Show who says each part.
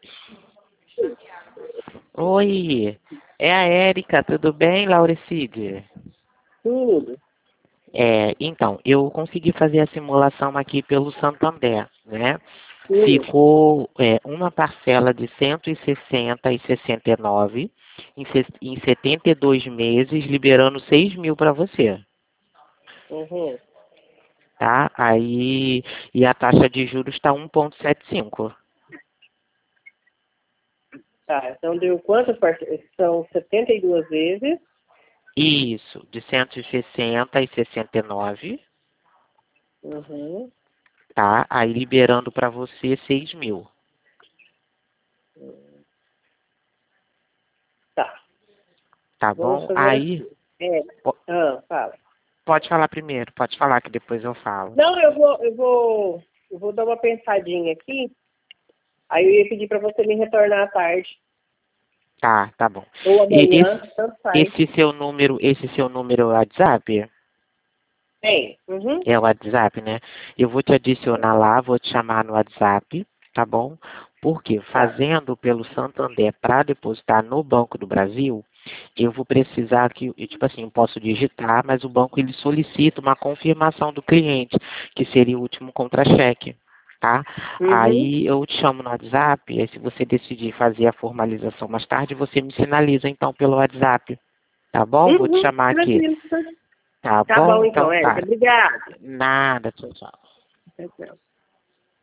Speaker 1: Oi, é a Érica, tudo bem, Lauricide?
Speaker 2: Tudo.
Speaker 1: Então, eu consegui fazer a simulação aqui pelo Santander, né?
Speaker 2: Sim.
Speaker 1: Ficou uma parcela de 160,69 em 72 meses, liberando 6 mil para você,
Speaker 2: Uhum.
Speaker 1: tá? Aí, e a taxa de juros está 1,75.
Speaker 2: Tá, então deu quantas parcelas? São 72 vezes.
Speaker 1: Isso, de 160,69,
Speaker 2: Uhum.
Speaker 1: tá? Aí liberando para você 6 mil.
Speaker 2: Tá,
Speaker 1: Tá
Speaker 2: vamos
Speaker 1: bom?
Speaker 2: fazer
Speaker 1: Aí,
Speaker 2: assim.
Speaker 1: po-
Speaker 2: Fala.
Speaker 1: pode falar primeiro, pode falar que depois eu falo.
Speaker 2: Não, eu vou dar uma pensadinha aqui. Aí eu ia pedir para você me retornar à tarde.
Speaker 1: Tá bom.
Speaker 2: Ou
Speaker 1: E
Speaker 2: amanhã, tanto faz.
Speaker 1: esse seu número é o WhatsApp?
Speaker 2: Tem. Uhum.
Speaker 1: É o WhatsApp, né? Eu vou te adicionar lá, vou te chamar no WhatsApp, tá bom? Porque
Speaker 2: Tá.
Speaker 1: fazendo pelo Santander para depositar no Banco do Brasil, eu vou precisar que, tipo assim, eu posso digitar, mas o banco ele solicita uma confirmação do cliente, que seria o último contra-cheque, tá?
Speaker 2: Uhum.
Speaker 1: Aí eu te chamo no WhatsApp, aí se você decidir fazer a formalização mais tarde, você me sinaliza então pelo WhatsApp, tá bom? Vou te
Speaker 2: Uhum.
Speaker 1: chamar aqui.
Speaker 2: Tranquilo.
Speaker 1: Tá
Speaker 2: Tá
Speaker 1: bom?
Speaker 2: bom então,
Speaker 1: Então
Speaker 2: Érica.
Speaker 1: tá.
Speaker 2: Obrigada.
Speaker 1: Nada, tchau, tchau.
Speaker 2: Tchau, tchau.